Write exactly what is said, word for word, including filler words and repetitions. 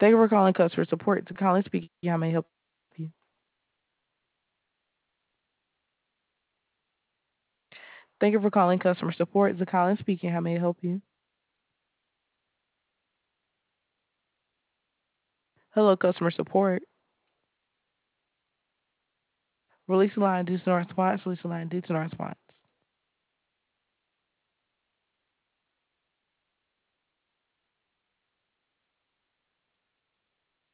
Thank you for calling customer support. To Colin speaking, how may I help you? Thank you for calling customer support. To Colin speaking, how may I help you? Hello, customer support. Release the line due to no response. Release the line due to no response.